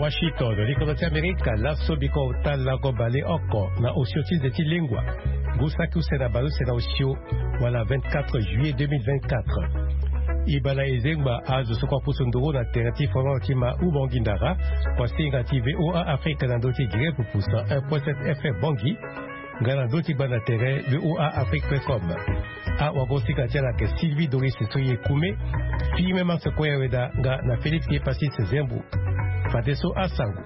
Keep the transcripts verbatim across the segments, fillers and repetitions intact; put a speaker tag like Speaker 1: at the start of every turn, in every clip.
Speaker 1: Washington, likonoti Amerika laso biko tala go bale oko na osioti zeti lingwa. Gusaki usena balu sena osio wala vingt-quatre juillet deux mille vingt-quatre. Ibala ezengba azo sokwa pusunduru na terati fono kima ubongindara kwa singa T V O A Afrika na doti gire pupusa un point sept F M Bongi ngana doti bana tere V O A Afrique point com. A wagosika tela ke Sylvie Doris Soye Kume filme manse koya weda nga na Felix Yepasi Zembu Fadeso Asangu.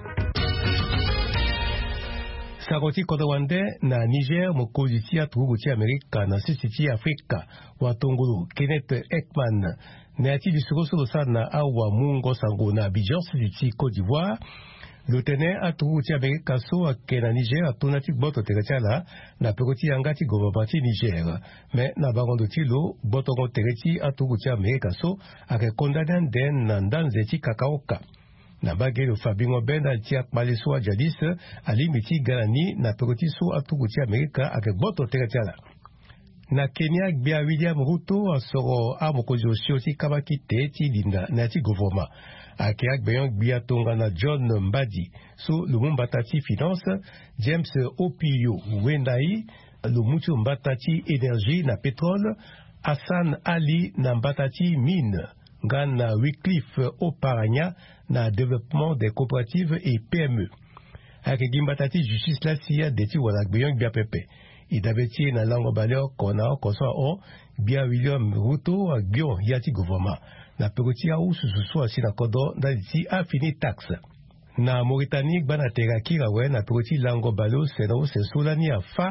Speaker 1: Saroti Kodowande na Niger mokozi ya tuguti Amerika na sisiti Afrika watongulu Kenneth Ekman ne ati bisugoso sana awa mungo sango na Abidjan sisiti Côte d'Ivoire. Lieutenant atuguti Amerika so ake na Niger atunati boto terechala na pekoti yangati gouvernementi Niger. Mais na barondo tilo boto go tereti atuguti Amerika so ake kondanan den na ndanzeti kakaoka. Na bagelo Fabingo Benda tia maleso jadis alimiti galani na pekoti so atuguti Amerika ake boto terechala. Na Kenya bia William Ruto asoro amokozi osioti kabaki teti linda na ti gouvernement. Ake akbeyon bia tonga na John Mbadi so Lumumba Tati Finance, James Opio Wendai Lumutu Mbatati Énergie na pétrole, Hassan Ali na Mbatati Mine, Gana Wycliffe Oparanya na développement des coopératives et P M E. Ake Gimbatati Justice la siya deti wala akbeyon bia pepe. Idabeti na lango baleo kona kosa o bia William Ruto a gyo yati gouvernement. Na pekoti ya usu susu asina kodo na diti a fini taxe. Na Mauritanie bana terakira we na pekoti lango baleo seno se solani a fa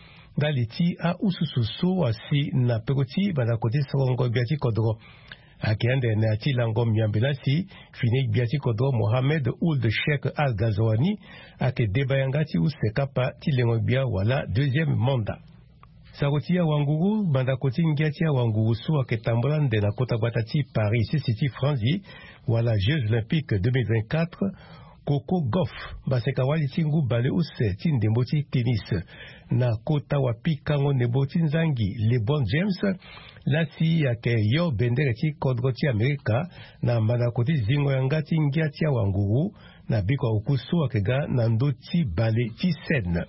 Speaker 1: da liti a usu susu asi na pekoti bana kote songo biati kodro. Akiande na ati lango miambelasi fini biati kodro Mohamed Ould Sheikh Al Ghazouani ake debayangati u sekapa ti lengo bia wala deuxième mandat. Sarotia Wanguru banda koti ngiatia Wanguru so ake tambola nde na kota batati Paris City Franzi wala Jeux Olympiques deux mille vingt-quatre Coco Golf baseka wali tingu bale use tindemboti tennis na kota wapi kango neboti nzangi LeBron James lasi yake yo bendere ti kodroti Amerika na manakoti zingo yangati ngiatia Wanguru na biko ukusu akega na ndoti bale ti sen.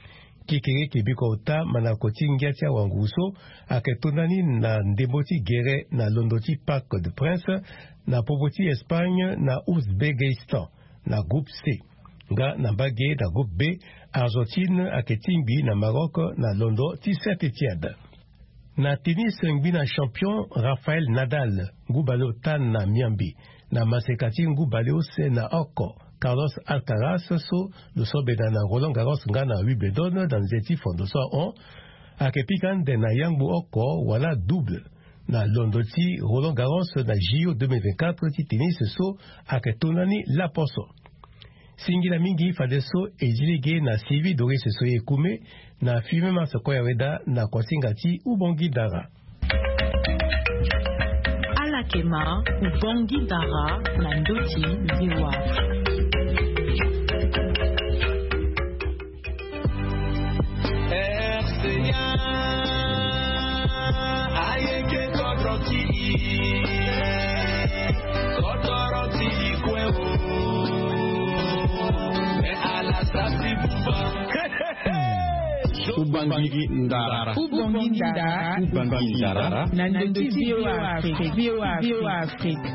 Speaker 1: Kikere kibiko uta manakoti ngiatia Wanguso aketonani na ndemboti gere na londoti Parc de Prince na poboti Espagne na Ouzbekistan na groupe C. Nga na bagé na groupe B Argentine aketimbi na Maroc na londo ti Saint-Étienne. Na tennis ngbi na champion Rafael Nadal ngubalo tan na Miambi na masekati ngubale ose na Oko. Carlos Alcaraz so le sobeda na Roland Garros nga na Wimbledon dans zeti fondo so on akepikan de na Yangbu Oko wala double na londoti Roland Garros na J O deux mille vingt-quatre ti tennis so aketonani la poso. Singila mingi fadeso ejilige na Sylvie Doris Soye Kume na filme masokoya weda na kwasingati ubongi dara.
Speaker 2: Alakema ubongi dara na ndoti ziwa.
Speaker 3: Ubangi ndara
Speaker 2: Ubangi ndara
Speaker 3: Ubangi ndara
Speaker 2: Nandoti Viewa Afrique Viewa Afrique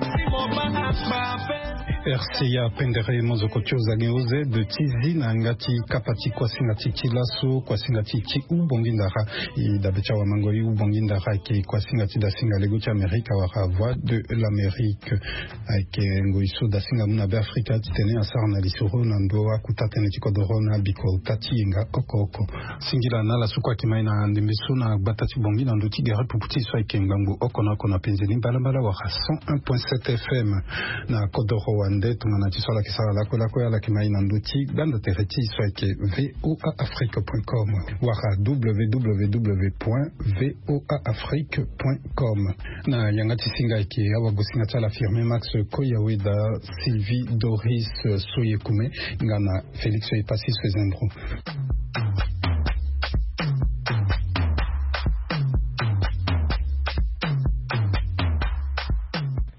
Speaker 3: R C A pendere mozokocho zageuze de tizi na ngati kapati kwa singati kilaso kwa singati ki ubongi ndara idabecha wa mangoi ubongi ndara ke kwa singati da singa lego cha Amerika wa voix de l'Amérique ake ngoiso da singa muna be Afrika titene asar na lisoro na ndoa kutatene tikodorona biko tati nga oko oko singira na la sukwa kimaina ndimbeso na batati bongi na ndoti gare puputi so ake ngangu oko na kona penzeni balabala wa cent un point sept F M na kodoro wande tumana tisola kisala la kola koya la kimaina ndoti banda tereti so ake V O A Afrique point com wara w w w point v o a afrique point com na yangati singa ake awa gosinga tala firme Max Koyaweda Sylvie Doris Soye Kume ngana Félix Yepasi Zembu.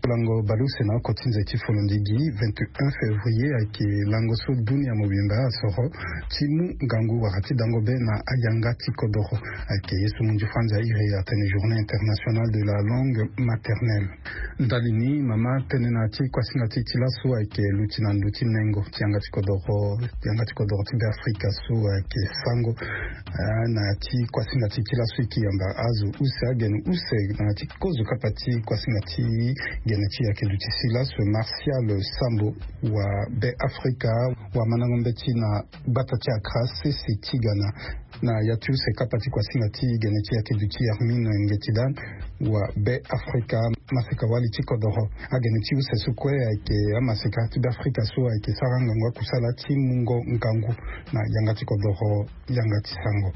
Speaker 3: lango baluse na kotinza chifulundigi vingt-et-un février ake lango so dunia mobimba asoro timu ngangu wakati dango be na ayanga tikodoro ake yesu munju fanza ire atene journée internationale de la langue maternelle ndalini mama tene na ti kwa singa ti tilaso ake lutina nduti nengo tianga tikodoro tianga tikodoro tibe Afrika so ake sango na ti kwa singa ti tilaso ki yamba azu use agen use na ti kozu kapati kwa singa ti geneti yake luti silas Martial Sambo wa be Afrika wa manangombeti na batati akra sisi tigana na yatu se kapati kwa singa ti geneti yake luti Armin Ngetidan wa be Afrika masika wali tikodoro ageneti use sukwe yake amasika ti be Afrika so yake saranga ngwa kusala ti mungo nkangu na yanga tikodoro yanga tisango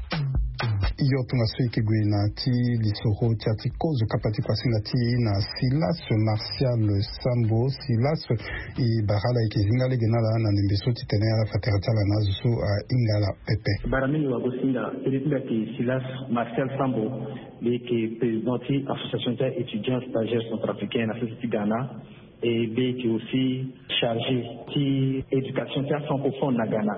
Speaker 3: iyo tungaswiki gwe na ti lisoro tia ti kozu kapati kwa singa ti na Silas Martial Sambo Silas i bahala iki zingale genala na nimbeso ti tene ala fateratala na zuso a ingala pepe
Speaker 4: baramini wa gosinga ilitinga ki Silas Martial Sambo le ki présidenti association des étudiants stagiaires centrafricains na City Ghana et be qui aussi chargé ti éducation ti francophone na Ghana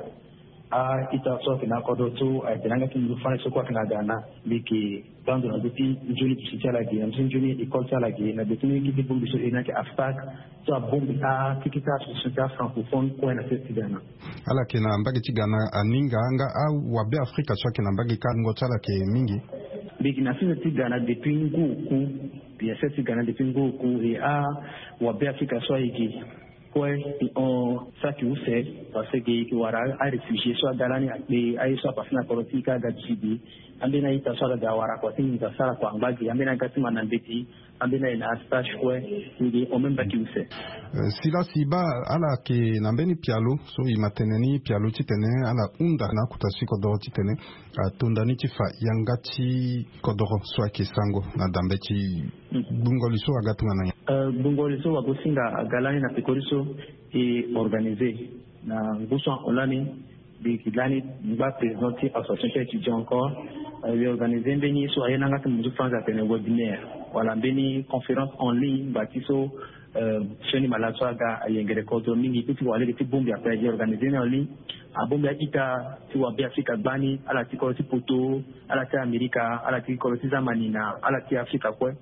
Speaker 4: a ita so kina kodoto a tinanga kin lufana so kwa kina Ghana biki bando na biti njuni pisitia la gi njuni école ta la gi na biti ki di bombi so ina ki aftak so bombi a kikita so ta francophone kwa na City Ghana
Speaker 3: ala kina mbagi ti Ghana aninga anga au wabe Afrika so kina mbagi ka ngotala ke mingi
Speaker 4: biki na City Ghana depuis nguku bien City Ghana depuis nguku et a wabe Afrika so igi quoi on ça qui vous fait parce que qui wara a réfugié soit galani et a soit passé na politika ga jibi ambena ita soit ga wara kwa tingi za sala kwa mbagi ambena gati manambeti ambena ina stage quoi ndi on même pas qui vous fait
Speaker 3: sila siba ala ke nambeni pialo so imateneni pialo titene ala unda na kutasi kodoro titene tondani tifa yangati kodoro so akisango na dambeti bungoli so agatunga na
Speaker 4: euh bungoli so wagosinga galani na pikoriso et organisé na nguso olani bikilani mba présenter association étudiant encore euh, organisé mbeni so ayena ngati muzu France atene webinaire wala mbeni conférence en ligne batiso euh cheni malaso aga ayengere kodo mingi tuti wale ti bombi après organisé en ligne a bombi ita ti wa be Afrika bani ala ti ko ti poto ala ti America ala ti ko ti zamanina ala ti Afrika kwa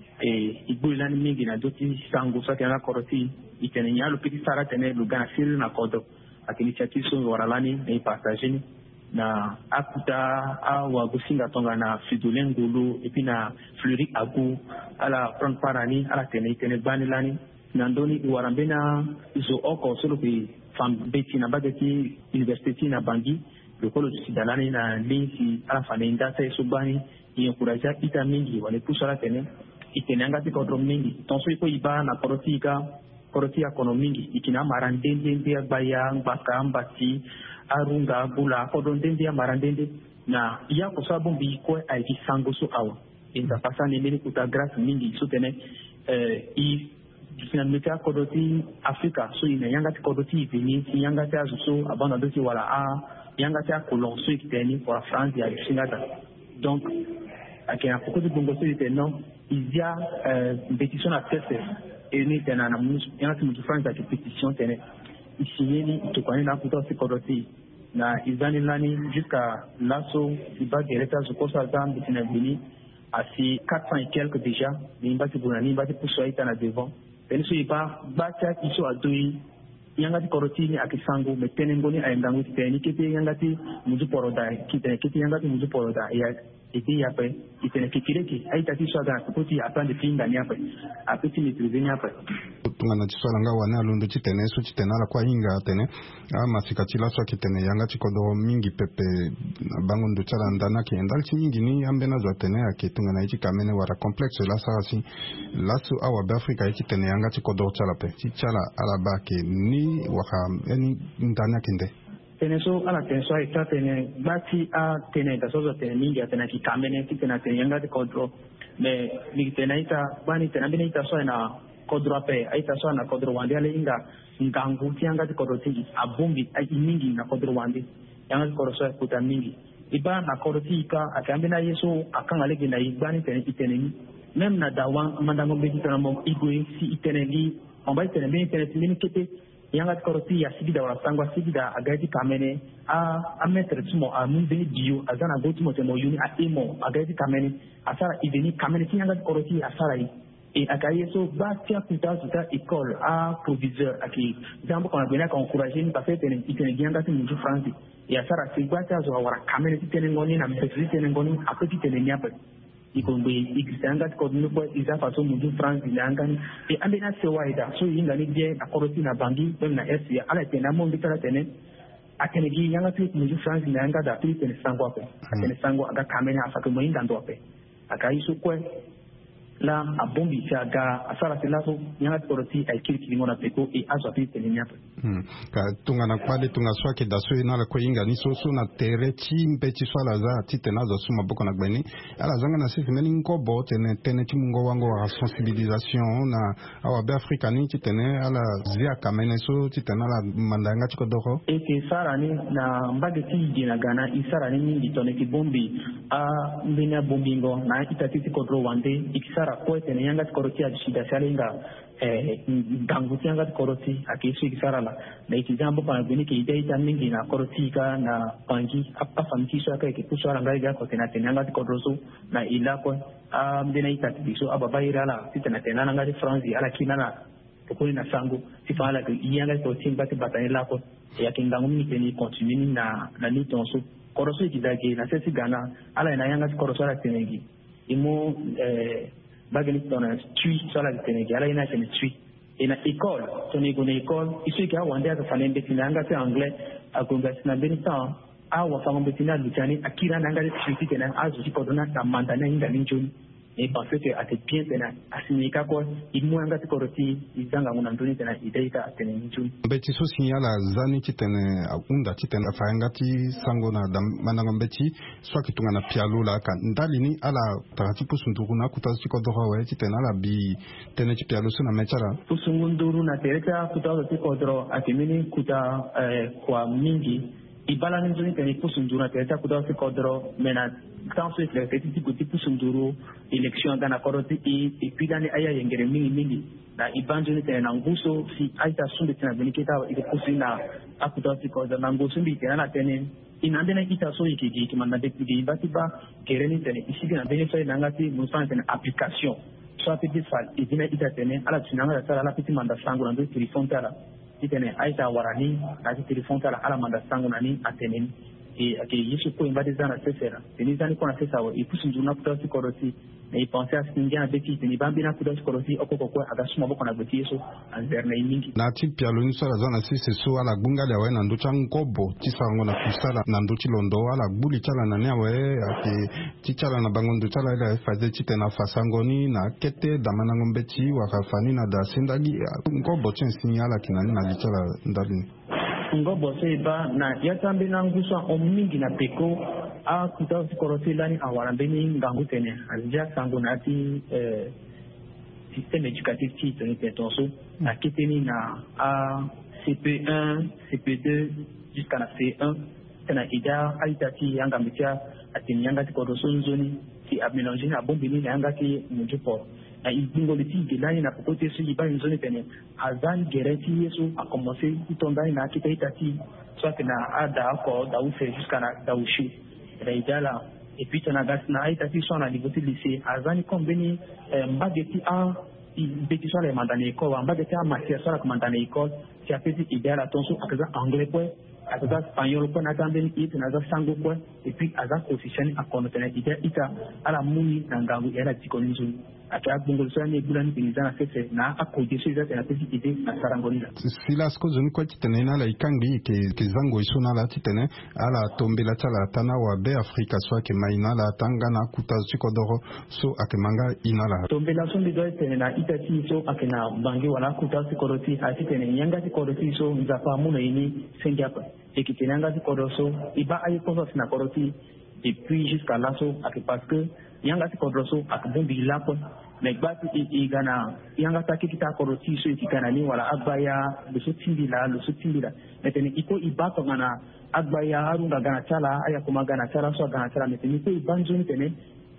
Speaker 4: e igbolani mingi na doti sango so kana koroti itene nyalo piti sara tene lugana siri na kodo akini chati so waralani e partager na akuta a wa gusinga tonga na fidulengulu et puis na fleuri agu ala prendre parani ala tene tene banilani na ndoni warambena iso oko solo bi fam beti na bagati university na bangi le kolo sidalani na linki ala fanenda sai subani encourager ita mingi wale pusala tene itenanga ti kodro mingi tonso iko iba na korotika koroti akono mingi ikina marandende ndia baya mbaka mbati arunga bula kodro ndende ya marandende na iya ko sabo mbi ko ai sango so awa inda pasane mini kuta grâce mingi so tene eh i finalement kodoti Afrika so ina yanga ti kodoti vini yanga ti azuso abana doti wala a yanga ti akolon so ikiteni pour France ya singata donc akena poko de bongo so iteno izia euh pétition à test et ni tena na mus yana tu France à pétition tene ici ni to kwa na kuta si kodoti na izani lani jusqu'à l'asso iba direta zo kosa dan bitina vini asi quatre cents et quelques déjà ni mbati bunani mbati puso ita na devant tene so iba bacha iso adui yanga ti koroti ni akisangu metene ngoni ayendangu tene kete yanga ti muzu poroda kite kete yanga ti muzu poroda ya iti yape itene kikireki aita ti so ga kuti apande pinga ni yape apeti ni triveni yape
Speaker 3: tungana tisola nga wana lundu titene so titena la kwa hinga tene ama sikatila so kitene yanga tikodo mingi pepe bango ndo tsala ndana ki endal ti mingi ni ambena zo tene akitungana ichi kamene wara complexe la sarasi lasu awa be Afrika ichi tene yanga tikodo tsala pe ti tsala ala ba ke ni waka eni ndana kinde
Speaker 4: tene so ala tene so ita tene bati a tene da so tene mingi atena ki kamene ti tene tene yanga tikodo me ni tene ita bani tene bini ita so na kodro pe aita so na kodro wandi ale inga ngangu tianga ti kodro ti abumbi ai mingi na kodro wandi yanga kodro so kuta mingi iba na kodro ti ka akambe na yeso akanga lege na ibani tene itene ni même na dawan mandango beti tana mo igwe si iteneli on va iteneli iteneli mini kete yanga koroti ya sigi da wala sangwa sigi da agaiti kamene a a mettre tumo a mun beni dio azana go tumo temo yuni a emo agaiti kamene asara ideni kamene ki yanga koroti asara yi et akaye so ba tia puta tuta école a proviseur aki jambo kana bena ka encourager ni parce que tene iteneli yanga ti munju France et asara si ba tia zo wala kamene ti tene ngoni na mpesi tene ngoni apeti tene nyapa ikombe ikisanga ko no ko iza faso mundu France ilangani e ambena se waida so yinga ni je akoroti na bangi même na S ya ala tena mo mbitala tene atene gi yanga tu mundu France ilanga da tu tene sangwa ko atene sangwa aga kamena afaka mo inga ndope akaisu ko la abombi chaga asara tilaso yanga koroti ay kiriki ngona peko e aso tu tene nyapa
Speaker 3: ka tunga na kwale tunga swake da so ina la ko inga ni so so na tere chi mpeti swala za titena za suma boko na gbeni ala zanga na sisi meni nkobo tene tene chi mungo wango wa sensibilisation na awa be Afrika ni titene ala zia kamene so titena la mandanga chiko doko
Speaker 4: e ke sara ni na mbage ti gina gana isara ni mingi tone ki bombi a mbina bombingo na itatiti kodro wande ikisara ko tene yanga koroti a shida shalinga eh danguti yanga koroti akisu ikisara la na ikijambo pa bini ke ide ita mingi na koroti ka na pangi apa famki so ka ke kusara ngai ga ko tena tena yanga kodroso na ila ko a mbina itati so ababa irala titena tena nanga di France ala kinana ko na sango sifala ke yanga ko timba te batani la ko ya kingangu mi teni continue na na ni tonso koroso ikidage na sesi gana ala na yanga koroso la tenegi imo eh bagani tona tui sala tenegi ala ina tene tui ina école toni gona école isu ka wande aka fanembe tinanga te anglais agonga sina benita awa fango betina lutani akira nanga de tui tena azu kodona ta mandana inga linjoni et parce que à te bien tena asinika ko imu anga tikoroti izanga nguna ndoni tena ideika tena nchu
Speaker 3: beti so signala zani titene unda titene faanga ti sango na mananga beti so kitunga na pialula ka ndali ni ala tarati pusunduru na kutazi ko doro we titene ala bi tene ti pialu so na mechara
Speaker 4: pusunduru na tereta kutazi ko doro atimini kuta kwa mingi ibala nzoni tene pusunduru na tereta kutazi ko doro mena tant que les petits côtés pusunduru élection dans la koroti et puis dans les aya yengere mingi mingi na ibanjoni tena na nguso si aita sunde tena beniketa ile kusina akutasi ko na nguso mbi tena na tene inande na ita so ikiki kimanda de kidi batiba kereni tene isigi na benefa na ngati musa tena application so apiti fal idina ita tene ala tunanga sala ala piti manda sangu na ndo telefone tala itene aita warani na telefone tala ala manda sangu na ni atene et que Yesu ko imbadi zana sesera teni zani ko na sesa wa ipusu njuna kutasi koroti na ipense a singia beti teni bambi na kutasi koroti okoko ko agasuma boko na beti Yesu anzerne mingi
Speaker 3: na ti pialo ni sala zana sese so ala gungali awe na ndocha nkobo ti sango na kusala na ndochi londo ala gbuli chala na ne awe ati ti chala na bango ndo chala ila faze ti tena fasangoni na kete damana ngombeti wakafani na da sindagi nkobo chen sinyala kinani na lichala ndalini
Speaker 4: ngobo seba na yatambe na ngusa omingi na peko a kutazi koroti lani awalambeni ngangu tene azija sango na ti eh, système éducatif qui tene tetonso na kiteni na a C P un C P deux jusqu'à na C un tena ida aitati yanga mitia atini yanga ti koroso nzoni ti amélanger na bombini na yanga ti munjupo na ibingo liti gelani na popote su iba nzoni tene azan gereti Yesu a commencé itondani na kita itati soit na ada ko da ufe jusqu'à na da ushi da idala et puis tena gas na itati so na niveau lycée azani kombeni mbageti a beti so le mandane ko mbageti a matière so la mandane école ti a petit idala tonso akaza anglais ko akaza espagnol ko na tambeni it na za sango ko et puis aza position a konotena ida ita ala muni na ngangu era tikonzo ata bungol so ne bulani binizana sese na akodi so izate na pesi ide na sarangolila
Speaker 3: silas ko zoni ko titene na la ikangi ke ke zango isona la titene ala tombela tala tana wa be Afrika so ke maina la tanga na kutazi ko doro so akemanga inala
Speaker 4: tombela so ndi do tene na itati so akena bangi wala kutazi koroti atitene nyanga ti koroti so nzapa muno ini sengiapa ekitenanga ti koroso iba ayi ko na koroti depuis jusqu'à là so ak parce que yanga ti kodroso ak bombi lapo mais gbati i gana yanga ta kita koroti so ikana ni wala abaya le so tindila le so tindila meteni iko ibato ngana abaya arunga gana chala aya kuma gana chala so gana chala meteni ko ibanzo ni tene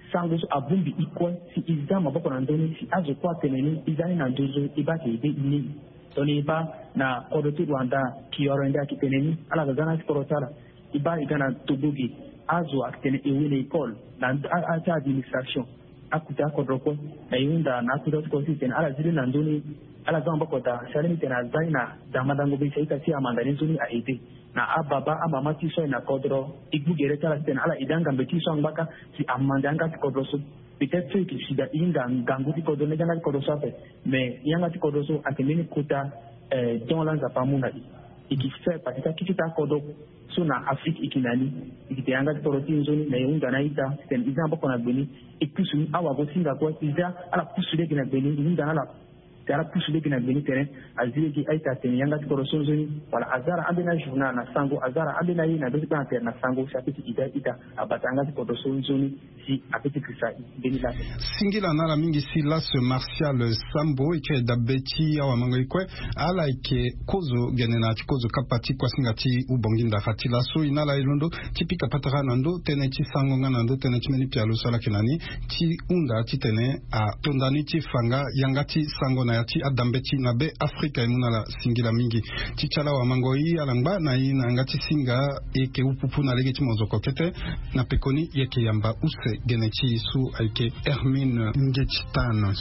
Speaker 4: sango abumbi iko si izama bako na ndoni si azo kwa teneni izani na ndozo ibaki ibe ini toni iba na kodoti Rwanda kiyorenda kiteneni ala gazana korotala iba igana tubugi azo akitene iwile ikol na acha administration akuta kodroko na yunda na kudo consistent ala zile na ndoni ala zama bako da shalimi tena zaina da madango bi sai ta ci amandani zuni a ide na ababa amama tiso na kodro igugere tala tena ala idanga mbetiso ngaka si amandanga kodro so peut-être que si da inga nganguti kodro ne gana kodro sape mais yanga ti kodro so akemeni kuta eh don lanza pamuna ikifika patika kikita kodro so na Afrique ikinani ikitanga kodro tinzoni na yunga na ita ten izamba kona beni ikusu awa go singa kwa iza ala kusule gina beni yunga ala tara kusule gina beni terrain azile ki aita ten yanga kodro so zoni wala azara ambena journal na sango azara ambena yi na dozi ba na sango chapiti ida ida abatanga kodro so zoni si apeti krisa beni la
Speaker 3: singila nala mingi Silas Martial Sambo ike dabeti awa mangoikwe ala ike kozo genena kozo kapati kwa singati ubonginda fatila so inala ilondo tipika patara nando tene ti sango nando tene ti meni pialo sala kinani ti unda ti tene a tondani ti fanga yangati sango na yati adambeti na be Afrika imunala singila mingi ti chala wa mangoi alangba na ina ngati singa eke upupu na legi ti mozoko kete na pekoni yeke yamba use geneti su aike Hermine Ngechitano.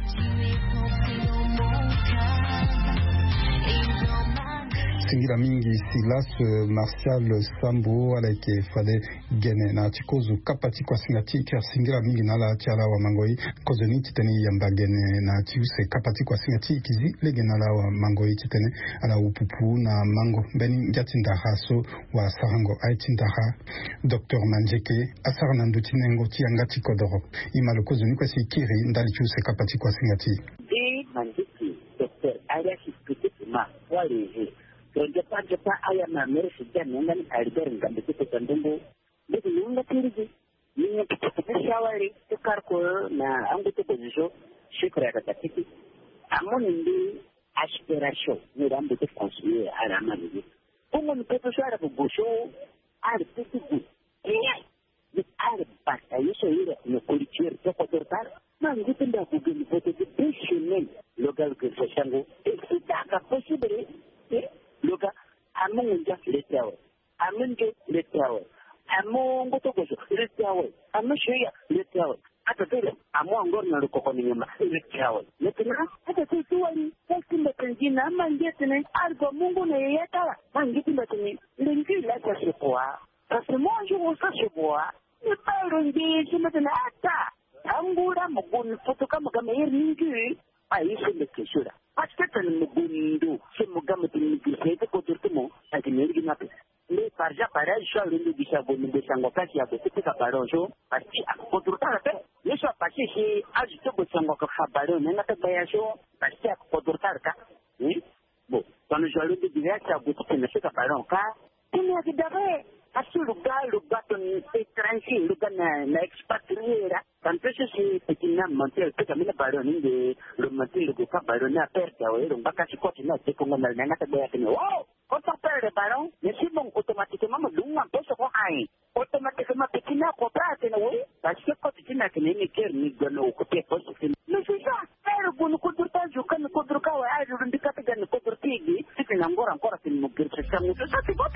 Speaker 3: Singira mingi Silas Martial Sambo ala ike fale gene na chikozu kapati kwa singati kia singira mingi nala tiala wa mangoi kozoni titeni yamba gene na tiuse kapati kwa singati kizi lege nala wa mangoi titeni ala upupu na mango beni njatindaha so wa sarango aitindaha Docteur Manjeke asara nandu tinengo tiangati kodoro imalo kozoni kwa sikiri ndali tiuse kapati kwa singati
Speaker 5: de Manjeke Docteur Ariasi Kutikuma wale Ronja panja pa aya na merisi jana ngani alibere ngambe kito kandungu Bidi nyunga tiriji Nyunga kito shawari Tukarko na angu to position Shukra ya katakiti Amoni ndi aspiration Nira ambu to konsuye Ara amani Pungo mpeto shwara kubusho Ari tutugu Eya Ni ari bata Yisho hira Nukulichiri Toko tortara Mangutu nda kugeni Foto di Beshimen Loga lukirisa shangu Isitaka possible Eh Loga, among just let away. Among get let away. Among go to go, let away. I'm not sure let away. At the time, among going to cook on him, let away. Let him at the two testing the Pangina, man getting it, I'll go Mungo Yata, man getting the me. Linky let us support. As the more you will such a boy, the parent be some of an atta. I'm good, I'm a good photocamera here. I used to make sure. Aspetta nel mundo, se mugame di sete coturtimo, anche nel ginape. Le parja para sho le di sabo ni de sango kasi ya bete ka barojo, pasti a coturtara pe. Le sho pasti si agito bo sango ka habaro na ta bayasho, pasti a coturtara ka. Eh? Bo, quando jo le di diversa bo te na ka baron ka, tiene a dare Asu lugar lugar ton étranger lugar na na expatriera tanto si pequena mantel que también para ni de lo mantel que ka para na perta o era un vaca chicote na te con na na ta bea que no o to perde para ni si mon automáticamente lunga peso ko ai automáticamente pequena ko prate no we ta si ko tina que ni ker ni gano ko te poso que no se ya pero con ko turta ju kan ko turka wa ai ru ndika te gan ko turtigi si na ngora ancora che mo per se siamo sa ti ko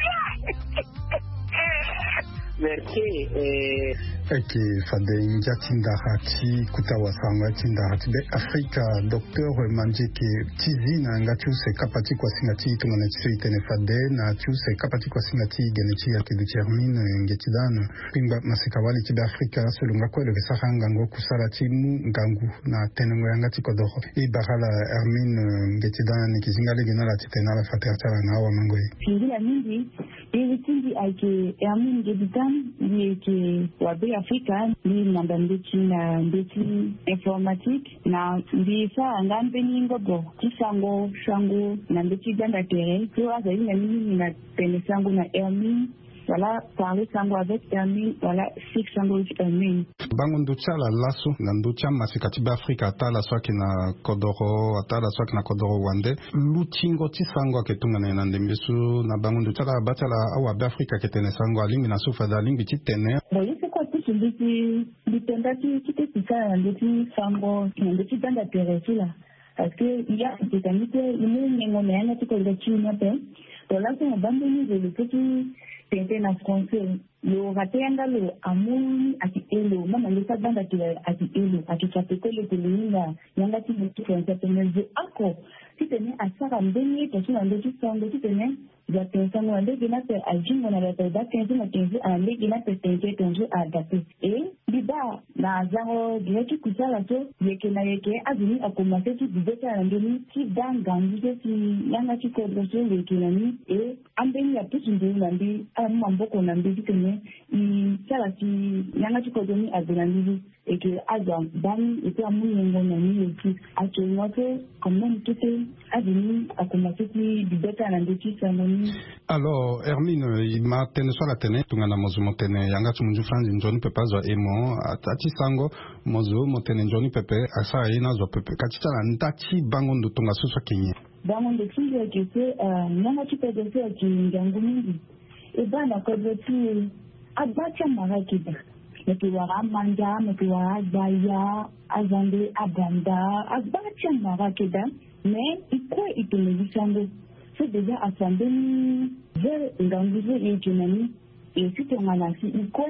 Speaker 5: Merci.
Speaker 3: Eki fade njatinda hati kutawa sanga tinda hati be Afrika Docteur Manjeke tizi na ngatiuse kapati kwa singati tumana tsuitene fade na tiuse kapati kwa singati geneti ya kidetermine ngetidana pimba masikawali tibe Afrika selunga kwa le sahanga ngo kusala timu ngangu na tenengo yangati kodoro e bahala Hermine ngetidana kizingale genala titena la fatertala na wa mangoi
Speaker 2: Kingila mingi Ewe tindi aike Hermine Ngedidan ni ke wabe Afrika ni namba mbeti na mbeti informatique na mbisa ngambe ningo bo kisango shango na mbeti ganda tere kwa zaidi na mimi na pene sango na Hermine voilà parler sango avec Hermine voilà six sango avec Hermine
Speaker 3: bango nduchala laso na nducha masikati ba Afrika atala swaki na kodoro atala swaki na kodoro wande lutingo ti sango aketunga na nande mbisu na bango nduchala batala awa ba Afrika ketene sango alingi na sufa da lingi ti tene
Speaker 2: bon c'est quoi tout ndeti nditendaki kite kisa ndeti sango ndeti tanda teresi la parce que il y a des amis que nous n'avons rien à faire de Chine pe to la ko bambe ni de petit tente na français yo ratenda lo amuni ati elo mama le sa banda ti ati elo ati chapete le kulinga yanga ti mutu français pe nje ako si tene asara mbeni to sina ndeti sango si tene ya pensando en que na te ajingo na la verdad que na tenzi ale que na te tente tenzo adapté et biba na zango direct kusala to yeke na yeke azini akomase ti bideta na ndeni ti danga ndike ti yanga ti ko doso yeke na ni et ambeni ya putu ndu na ndi amma mboko na ndi tene i sala ti yanga ti ko doni adela et que azan bani et puis amu yengo na ni yeki actuellement quand même tout est azini akomase ti bideta na ndi ti sango.
Speaker 3: Alors, Hermine, il m'a tenu sur la tene, tu ngana mozu motene, yanga tu munju franzi njoni pepe zo emo, atati sango, mozu motene njoni pepe, asa ina zo pepe, kachita la ndati bango ndo tunga suso kenye.
Speaker 2: Bango ndo kingi ya kese, nyanga tu pepe se ya kingangu mingi. Eba na kodo tu, abacha marakida. Meki wara manja, meki wara baya, azande abanda, abacha marakida, mais ikwe itumeli sango. C'est déjà assemblé vers l'environ et l'économie et si tu en as si quoi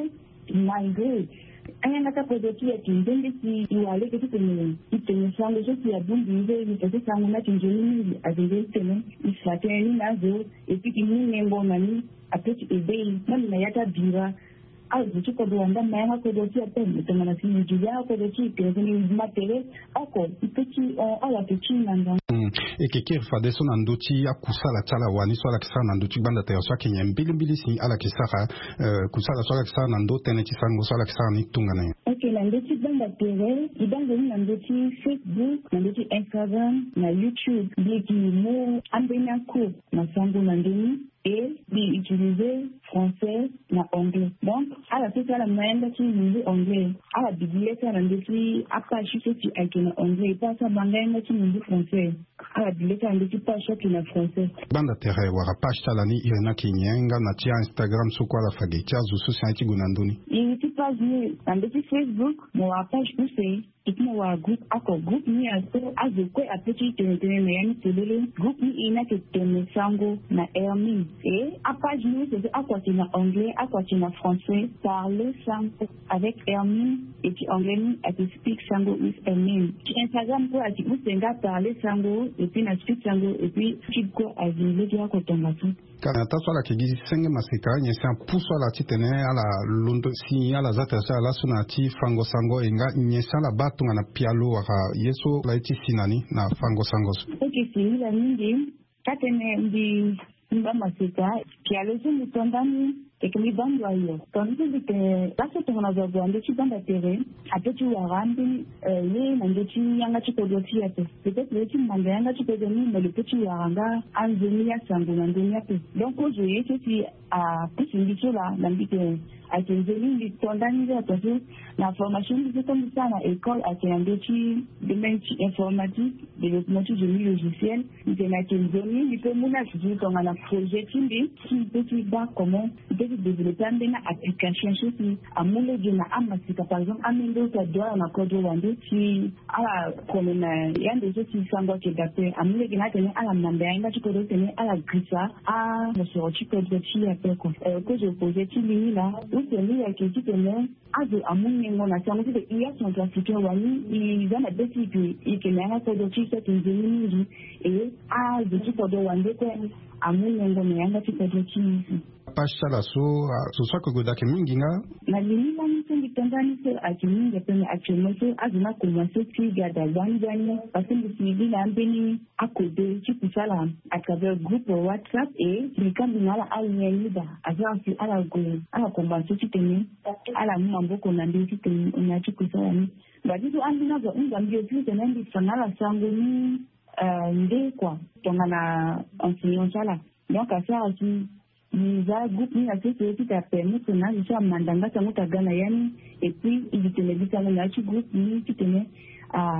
Speaker 2: malgré un attaque positive est une bonne décision ou aller que tu te mets il te met sans le jeu qui a bon disait il faisait ça on a une jolie à des semaines il s'attend une nazo et puis il nous met bon ami après tu aider même la yata bira ah je suis pas de wanda mais ma positive à peine tu m'as dit je viens à positive que je ne m'appelle encore petit à la petite nanda
Speaker 3: et que qui fa deso na ndoti akusala tsala wani swala kisana na ndoti banda te so kenya mbili mbili si ala kisara kusala swala kisana na ndo tene tisango swala kisana ni tunga na
Speaker 2: okay na ndoti banda tere ibango na ndoti Facebook na ndoti Instagram na YouTube biki mo ambena ko na sango na ndini et d'utiliser français na anglais. Donc, à la toute la manière de utiliser anglais, à la bibliothèque, à la bibliothèque, à pas acheter si avec en anglais, pas ça manière de utiliser français. À la bibliothèque, à la bibliothèque, pas acheter en français.
Speaker 3: Banda tere wara page talani irena kinyenga na tia Instagram soko la fage tia zusu santi gunanduni.
Speaker 2: Il est pas venu dans le Facebook, mon page où c'est et puis on a groupe encore groupe ni à ce à de quoi à petit tenir mais c'est le groupe ni il n'a que tenir sango na Hermine et à page nous c'est à quoi tu na anglais à quoi tu na français parler sango avec Hermine et puis anglais ni à te speak sango with Hermine sur Instagram quoi tu peux t'enga parler sango et puis na speak sango et puis tu quoi à vivre tu as quoi ton matin
Speaker 3: kana ta swala ke gizi senge masika nyesa puso la titene ala londo si ala zata sa la sunati fango sango enga nyesa la batunga na pialo waka yeso la iti sinani na fango sango
Speaker 2: okay si la mingi katene ndi mba masika pialo zo mutondani ekemi bando ayo tonzi dite laso tona zo bando chi banda tere apetu warambi ye na ndeti yanga chikodoti yape peut-être le chi manga yanga chikodoni mais le petit waranga anzeni ya sango na ndeni yape donc aujourd'hui c'est à plus là dans le à tenir tondani ya tozo la formation de comme ça na école à tenir de même informatique développement de logiciel de la tenir il peut mona dire qu'on a un projet qui qui peut dire comment de développer une application qui a moulé de na amasika par exemple amendo ta doit na code wande qui ala comme na yande je qui sanga que d'après amule que na tenir ala mamba inga tu peux tenir ala grisa a le sorti code de chi après quoi que je posais ti là c'est lui qui dit que non à de amune mon na sango de iya son classique wani ils ont des types et que na code de chi c'est une et à de tu code wande quoi amune mon na tu code de chi
Speaker 3: page sala so so so ko godake mingi nga
Speaker 2: na lini la mission de Tanzanie c'est à Kenya de peine actuellement c'est azuna commencer qui gada wanjani parce que le suivi la mbeni à côté tu peux ça là à travers groupe WhatsApp et les candidats à l'unité avant à la go à la commencer tu tenais à la mambo qu'on a dit tu tenais on a dit que ça ni bah dis toi andina zo ngambio tu tenais ndi sanala sango ni euh ndé quoi tongana enseignant ça là donc à ça aussi Niza groupe ni assez qui t'a permis que na je suis mandanga sango tagana yani et puis il te le dit ça là tu groupe ni tu tenais à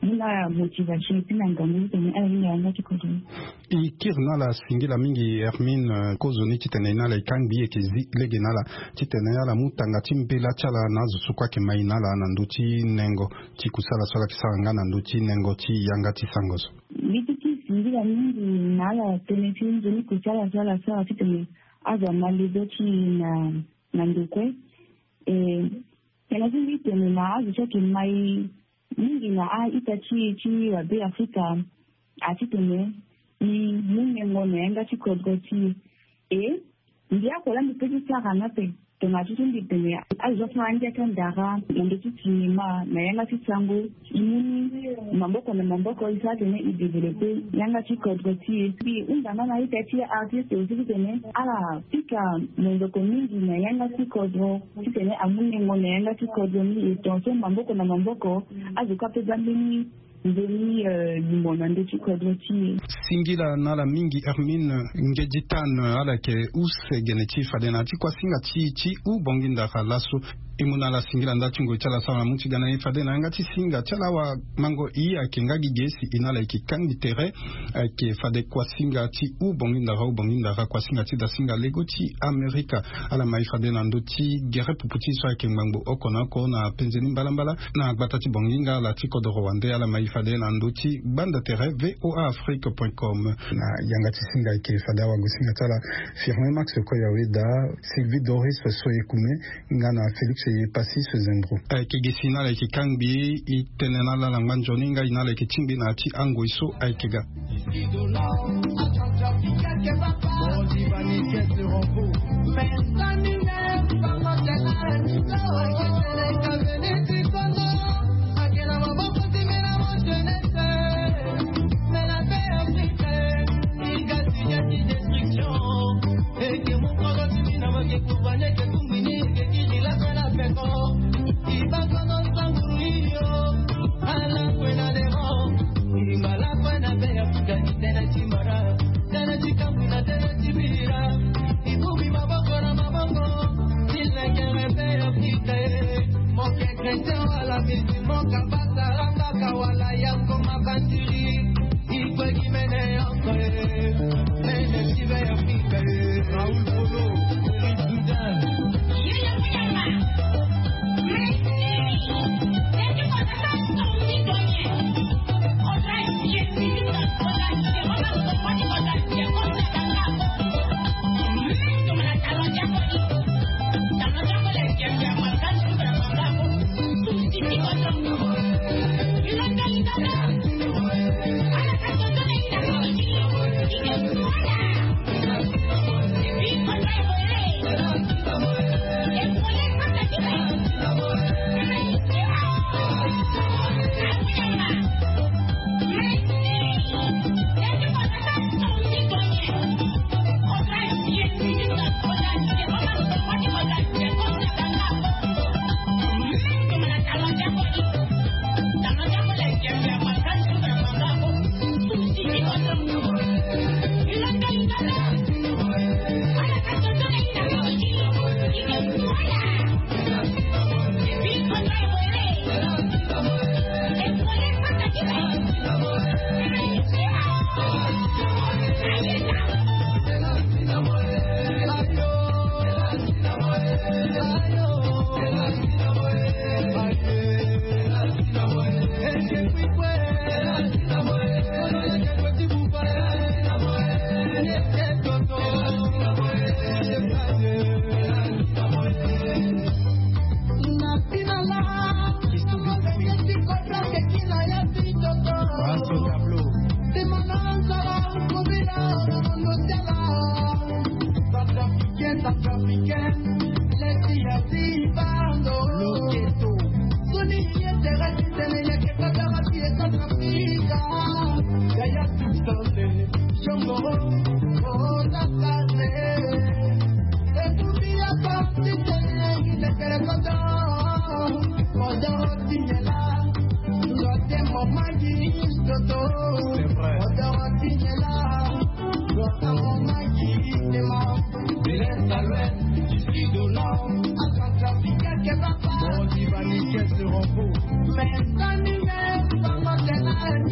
Speaker 2: ina motivation pina ngamu tene ali yanga chikodo
Speaker 3: ikirna la singila mingi Hermine kozoni chitenena la ikangi ekizi legenala chitenena la mutanga chimpela chala nazo sukwa ke mainala na nduchi nengo chikusala sola kisanga na nduchi nengo chi yanga chisangoso
Speaker 2: litiki singila mingi nala tene chinzo ni kuchala sala sala chitene aza malizo chi na na ndukwe eh kana zingi tene na azo chake mai mingi na a itachi chi wa be Afrika atitene ni munge ngone nga chikodgo chi e ndia kola mpeji saka na pe tona chitundi tene azo fanya kandara ndio chitima na yanga chitsango imuni mamboko na mamboko isate ne idevelope yanga chikodgo chi bi undana na itachi artist uzitene ala pika ndoko mingi na yanga chikodgo chitene amunge ngone yanga chikodgo ni tonso mamboko na mamboko azo kapeza mini ndeni limona ndio chikodgo chi
Speaker 3: singila nala mingi Hermine ngejitan ala ke use geneti fadena ti kwa singa chi chi u bonginda khalasu imuna la singila nda chingo chala sawa muti gana e fadena ngati singa chala wa mango i akenga gigesi inala ikikangi tere ke fade kwa singa ti u bonginda ra u bonginda ra kwa singa ti da singa lego ti Amerika ala mai fadena ndo ti gere puputi so akengbango okona ko na penzeni mbalambala na batati bonginga la ti kodo Rwanda ala mai fadena ndo ti banda tere voa afrique point com na yanga tisinga ke fada wa gosinga tala firme Max Koya Weda Sylvie Doris Soyekume ngana Felix ye passé ce zendro ke gesina la ke kangbi itenena la langanjoni nga ina la ke chimbi na ti ango iso aikega
Speaker 6: C'est vrai.